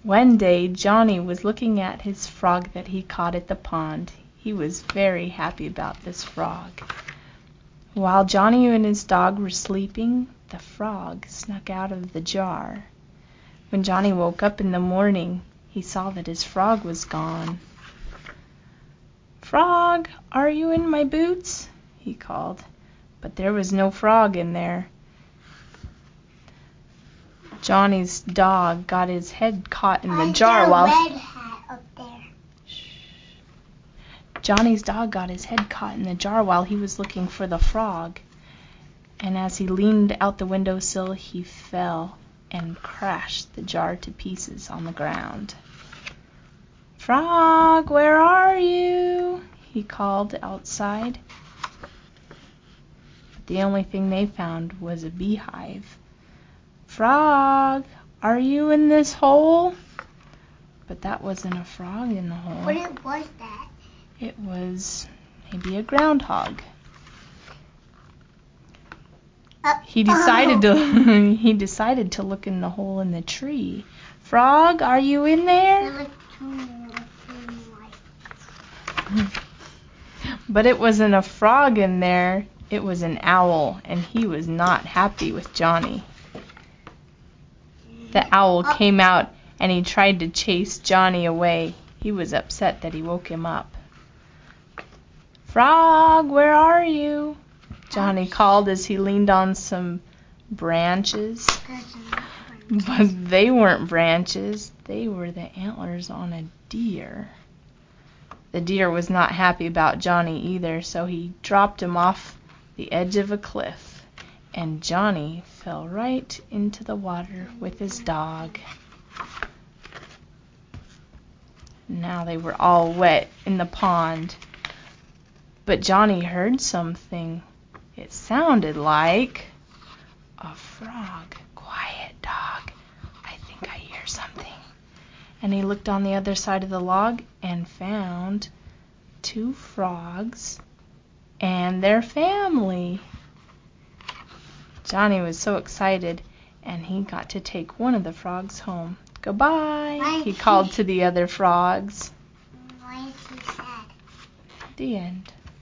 One day Johnny was looking at his frog that he caught at the pond. He was very happy about this frog. While Johnny and his dog were sleeping, the frog snuck out of the jar. When Johnny woke up in the morning, he saw that his frog was gone. "Frog, are you in my boots?" he called, but there was no frog in there. Johnny's dog got his head caught in the jar while red hat up there. Johnny's dog got his head caught in the jar while he was looking for the frog. And as he leaned out the windowsill, he fell and crashed the jar to pieces on the ground. "Frog, where are you?" he called outside. But the only thing they found was a beehive. "Frog, are you in this hole?" But that wasn't a frog in the hole. What was that? It was maybe a groundhog. He decided to look in the hole in the tree. "Frog, are you in there?" But it wasn't a frog in there. It was an owl, and he was not happy with Johnny. The owl came out and he tried to chase Johnny away. He was upset that he woke him up. "Frog, where are you?" Johnny called as he leaned on some branches. But they weren't branches. They were the antlers on a deer. The deer was not happy about Johnny either, so he dropped him off the edge of a cliff. And Johnny fell right into the water with his dog. Now they were all wet in the pond. But Johnny heard something. It sounded like a frog. "Quiet, dog. I think I hear something." And he looked on the other side of the log and found 2 frogs and their family. Johnny was so excited, and he got to take one of the frogs home. "Goodbye," he called to the other frogs. Why is he sad? The end.